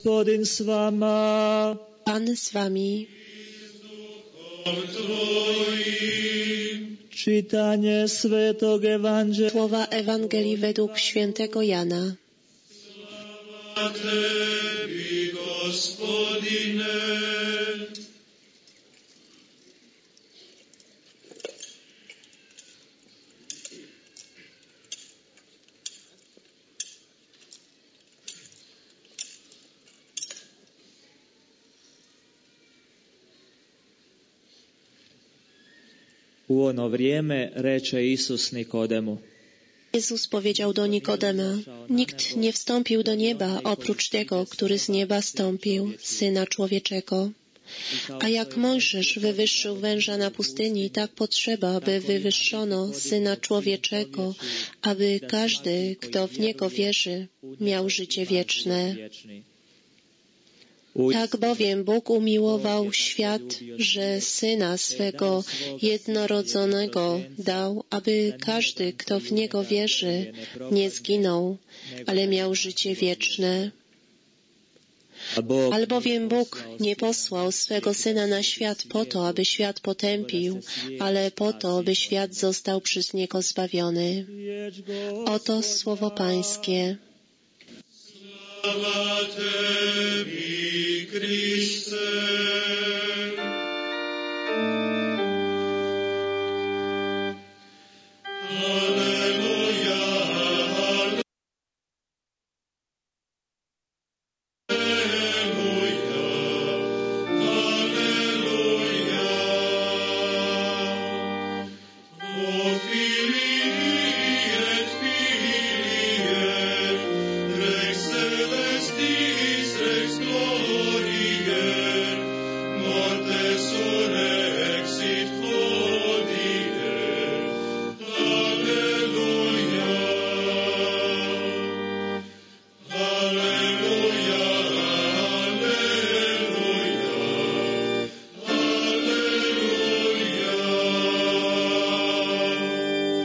Gospodin z wama. Pan z wami. Czytanie Świętego Ewangelii. Słowa Ewangelii według świętego Jana. Sława Tebi, Gospodine. U ono vrijeme reče Isus Nikodemu. Jezus powiedział do Nikodema: nikt nie wstąpił do nieba oprócz tego, który z nieba stąpił, Syna Człowieczego. A jak Mojżesz wywyższył węża na pustyni, tak potrzeba, by wywyższono Syna Człowieczego, aby każdy, kto w Niego wierzy, miał życie wieczne. Tak bowiem Bóg umiłował świat, że Syna swego jednorodzonego dał, aby każdy, kto w Niego wierzy, nie zginął, ale miał życie wieczne. Albowiem Bóg nie posłał swego Syna na świat po to, aby świat potępił, ale po to, aby świat został przez Niego zbawiony. Oto słowo Pańskie. Sława Tebi, Chryste. Alleluja, alleluja, alleluja. O Filii et Filii, Rex celestis, Rex gloriae, morte surrexit hodie. Alleluia. Alleluia, alleluia, alleluia.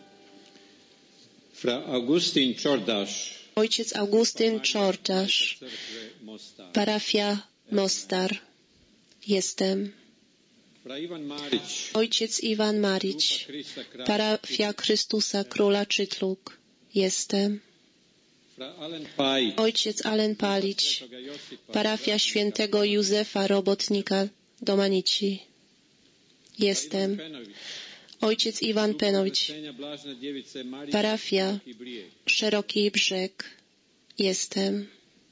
Fra Augustin Czordasz, Ojciec Augustyn Czordasz, parafia Mostar. Jestem. Fra Ivan Marić, Ojciec Iwan Marić, parafia Chrystusa Króla Czytluk. Jestem. Fra Alen Paj, Ojciec Alen Palić, parafia świętego Józefa Robotnika Domanici. Jestem. Ojciec Iwan Penowicz, parafia Szeroki Brzeg. Jestem.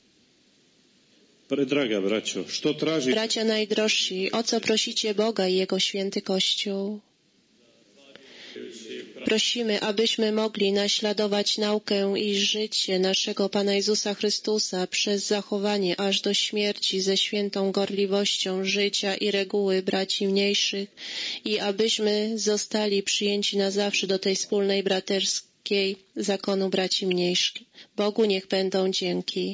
Predraga braćo, što traži... Bracia najdrożsi, o co prosicie Boga i Jego święty Kościół? Prosimy, abyśmy mogli naśladować naukę i życie naszego Pana Jezusa Chrystusa przez zachowanie aż do śmierci ze świętą gorliwością życia i reguły braci mniejszych i abyśmy zostali przyjęci na zawsze do tej wspólnej braterskiej zakonu braci mniejszych. Bogu niech będą dzięki.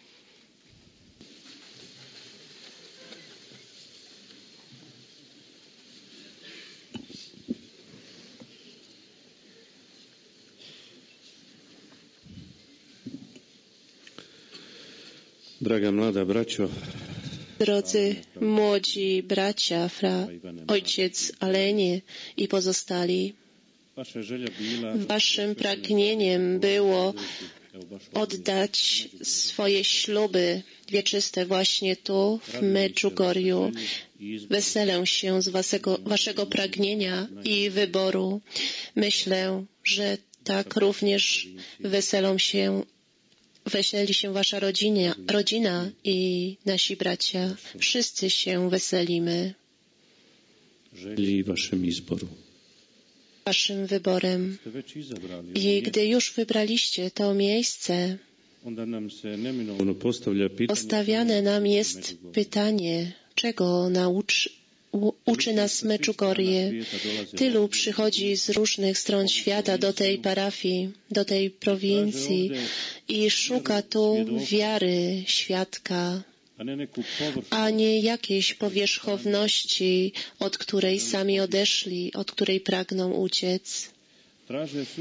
Draga mlada braćo, Drodzy młodzi bracia, ojciec Alenie i pozostali, waszym pragnieniem było oddać swoje śluby wieczyste właśnie tu, w Medjugorju. Weselę się z waszego pragnienia i wyboru. Myślę, że tak również weseli się wasza rodzina i nasi bracia. Wszyscy się weselimy waszym wyborem. I gdy już wybraliście to miejsce, postawiane nam jest pytanie, czego uczy nas Medjugorje. Tylu przychodzi z różnych stron świata do tej parafii, do tej prowincji i szuka tu wiary świadka, a nie jakiejś powierzchowności, od której sami odeszli, od której pragną uciec.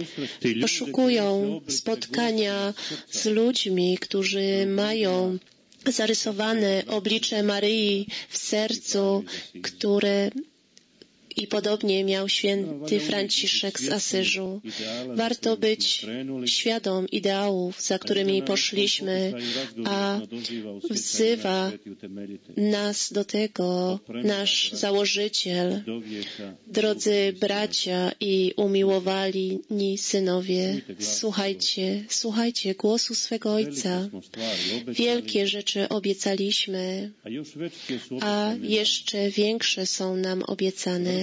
Poszukują spotkania z ludźmi, którzy mają zarysowane oblicze Maryi w sercu, które i podobnie miał święty Franciszek z Asyżu. Warto być świadom ideałów, za którymi poszliśmy, a wzywa nas do tego nasz założyciel. Drodzy bracia i umiłowani synowie, słuchajcie głosu swego Ojca. Wielkie rzeczy obiecaliśmy, a jeszcze większe są nam obiecane.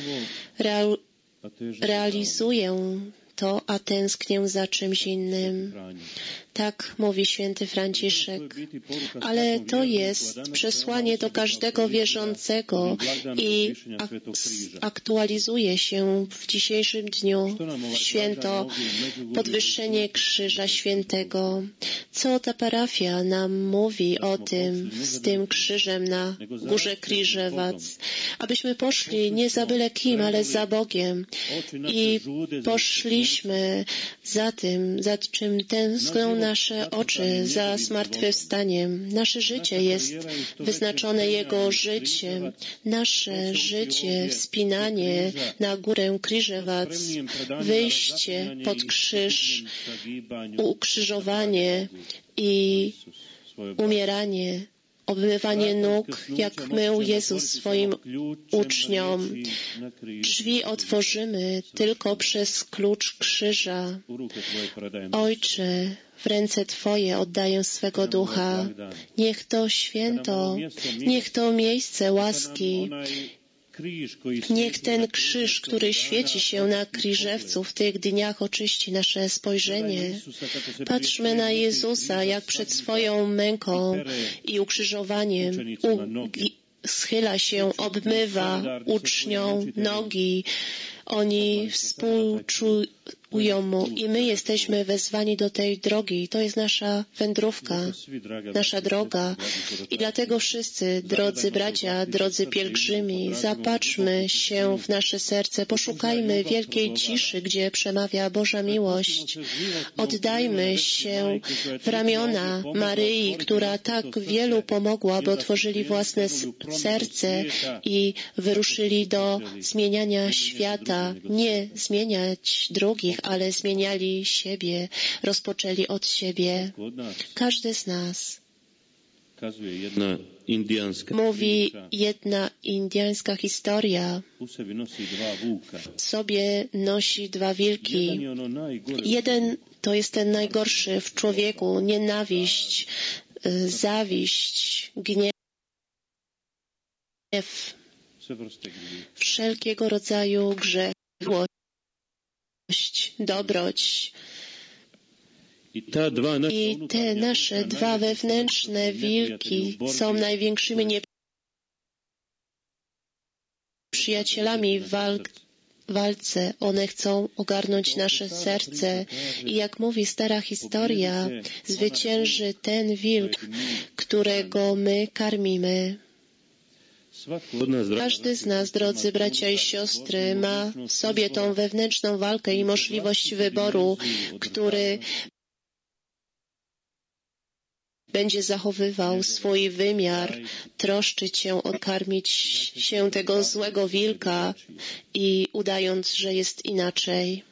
Realizuję to, a tęsknię za czymś innym. Tak mówi święty Franciszek. Ale to jest przesłanie do każdego wierzącego i aktualizuje się w dzisiejszym dniu, w święto podwyższenie Krzyża Świętego. Co ta parafia nam mówi o tym, z tym krzyżem na Górze Kriżewac? Abyśmy poszli nie za byle kim, ale za Bogiem i poszliśmy za tym, za czym tęskną nasze oczy, za zmartwychwstaniem. Nasze życie jest wyznaczone Jego życiem. Nasze życie, wspinanie na górę Kriżewac, wyjście pod krzyż, ukrzyżowanie i umieranie, obmywanie nóg, jak mył Jezus swoim uczniom. Drzwi otworzymy tylko przez klucz krzyża. Ojcze, w ręce Twoje oddaję swego ducha. Niech to święto, niech to miejsce łaski, niech ten krzyż, który świeci się na Kriżewcu w tych dniach, oczyści nasze spojrzenie. Patrzmy na Jezusa, jak przed swoją męką i ukrzyżowaniem schyla się, obmywa uczniom nogi. Oni współczują Mu i my jesteśmy wezwani do tej drogi. To jest nasza wędrówka, nasza droga. I dlatego wszyscy, drodzy bracia, drodzy pielgrzymi, zapatrzmy się w nasze serce, poszukajmy wielkiej ciszy, gdzie przemawia Boża miłość. Oddajmy się w ramiona Maryi, która tak wielu pomogła, by otworzyli własne serce i wyruszyli do zmieniania świata. Nie zmieniać drugich, ale zmieniali siebie, rozpoczęli od siebie. Każdy z nas mówi jedna indyjska historia. W sobie nosi dwa wilki. Jeden to jest ten najgorszy w człowieku, nienawiść, zawiść, gniew, wszelkiego rodzaju grzech, złość, dobroć. I te nasze dwa wewnętrzne wilki są największymi nieprzyjacielami w walce. One chcą ogarnąć nasze serce. I jak mówi stara historia, zwycięży ten wilk, którego my karmimy. Każdy z nas, drodzy bracia i siostry, ma w sobie tą wewnętrzną walkę i możliwość wyboru, który będzie zachowywał swój wymiar, troszczyć się, odkarmić się tego złego wilka i udając, że jest inaczej.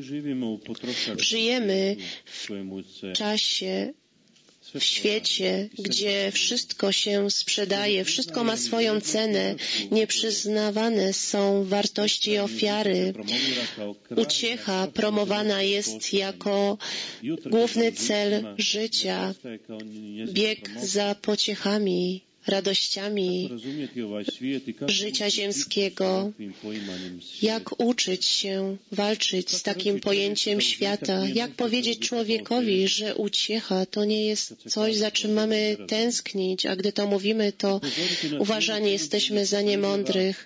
Żyjemy w czasie, w świecie, gdzie wszystko się sprzedaje, wszystko ma swoją cenę, nieprzyznawane są wartości i ofiary. Uciecha promowana jest jako główny cel życia, bieg za pociechami, radościami życia ziemskiego. Jak uczyć się walczyć z takim pojęciem świata? Jak powiedzieć człowiekowi, że uciecha to nie jest coś, za czym mamy tęsknić, a gdy to mówimy, to uważani jesteśmy za niemądrych.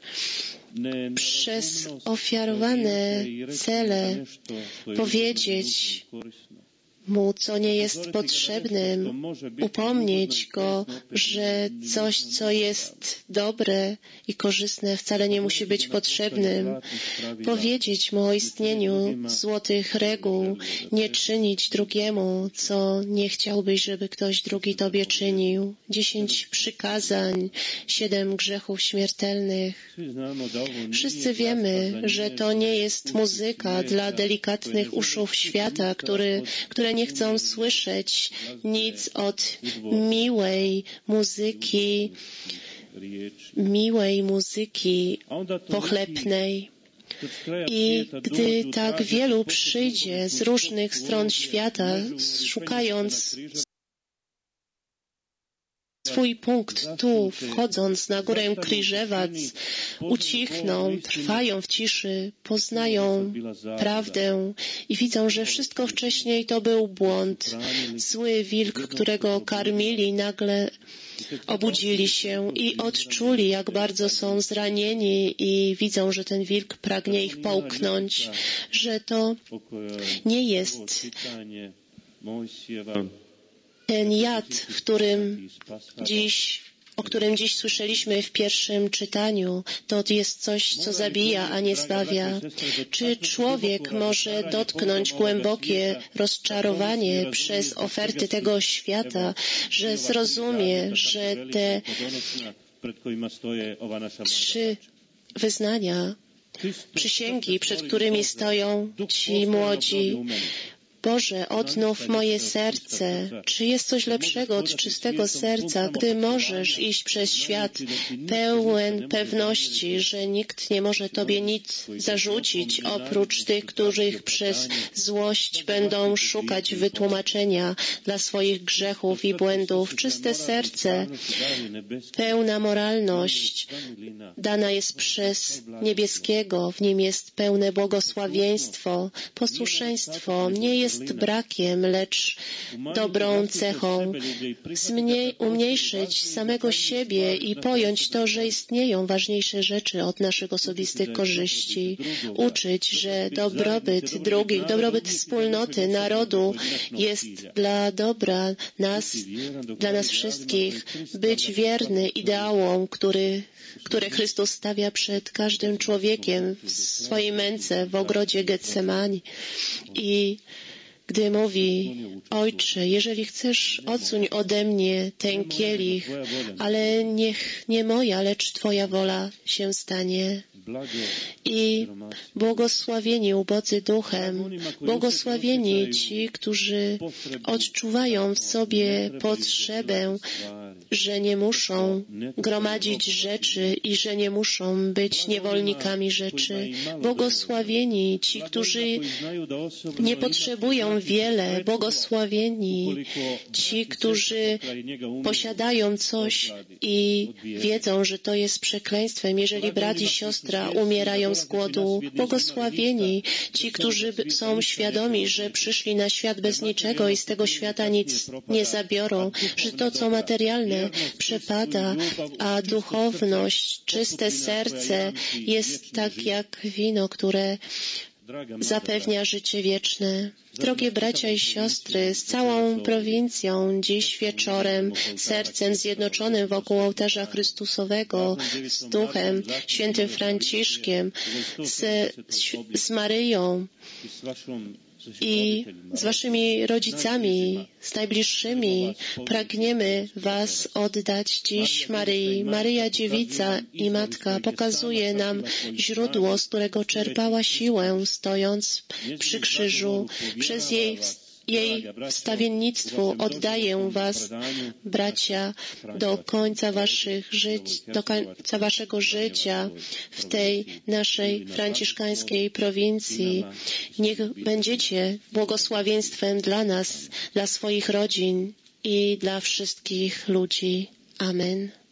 Przez ofiarowane cele powiedzieć mu, co nie jest potrzebnym, upomnieć go, że coś, co jest dobre i korzystne, wcale nie musi być potrzebnym. Powiedzieć mu o istnieniu złotych reguł, nie czynić drugiemu, co nie chciałbyś, żeby ktoś drugi tobie czynił. 10 przykazań, 7 grzechów śmiertelnych. Wszyscy wiemy, że to nie jest muzyka dla delikatnych uszów świata, które nie chcą słyszeć nic od miłej muzyki pochlebnej. I gdy tak wielu przyjdzie z różnych stron świata, szukając swój punkt tu, wchodząc na górę Krzyżewac, ucichną, trwają w ciszy, poznają prawdę i widzą, że wszystko wcześniej to był błąd. Zły wilk, którego karmili, nagle obudzili się i odczuli, jak bardzo są zranieni i widzą, że ten wilk pragnie ich połknąć, że to nie jest ten jad, o którym dziś słyszeliśmy w pierwszym czytaniu, to jest coś, co zabija, a nie zbawia. Czy człowiek może dotknąć głębokie rozczarowanie przez oferty tego świata, że zrozumie, że te 3 wyznania, przysięgi, przed którymi stoją ci młodzi, Boże, odnów moje serce. Czy jest coś lepszego od czystego serca, gdy możesz iść przez świat pełen pewności, że nikt nie może Tobie nic zarzucić, oprócz tych, których przez złość będą szukać wytłumaczenia dla swoich grzechów i błędów. Czyste serce, pełna moralność dana jest przez niebieskiego, w nim jest pełne błogosławieństwo, posłuszeństwo, nie jest brakiem, lecz dobrą cechą. Umniejszyć samego siebie i pojąć to, że istnieją ważniejsze rzeczy od naszych osobistych korzyści. Uczyć, że dobrobyt drugich, dobrobyt wspólnoty, narodu jest dla dobra dla nas wszystkich. Być wierny ideałom, które Chrystus stawia przed każdym człowiekiem w swojej męce w ogrodzie Getsemani. I gdy mówi, Ojcze, jeżeli chcesz, odsuń ode mnie ten kielich, ale niech nie moja, lecz Twoja wola się stanie. I błogosławieni ubodzy duchem, błogosławieni ci, którzy odczuwają w sobie potrzebę, że nie muszą gromadzić rzeczy i że nie muszą być niewolnikami rzeczy. Błogosławieni ci, którzy nie potrzebują wiele. Błogosławieni ci, którzy posiadają coś i wiedzą, że to jest przekleństwem, jeżeli brat i siostra umierają z głodu. Błogosławieni ci, którzy są świadomi, że przyszli na świat bez niczego i z tego świata nic nie zabiorą, że to, co materialne, przepada, a duchowność, czyste serce jest tak jak wino, które zapewnia życie wieczne. Drogie bracia i siostry, z całą prowincją dziś wieczorem, sercem zjednoczonym wokół ołtarza Chrystusowego, z Duchem, świętym Franciszkiem, z Maryją i z waszymi rodzicami, z najbliższymi, pragniemy was oddać dziś Maryi. Maryja Dziewica i Matka pokazuje nam źródło, z którego czerpała siłę, stojąc przy krzyżu. Przez jej wstawiennictwu oddaję was, bracia, do końca waszego życia w tej naszej franciszkańskiej prowincji. Niech będziecie błogosławieństwem dla nas, dla swoich rodzin i dla wszystkich ludzi. Amen.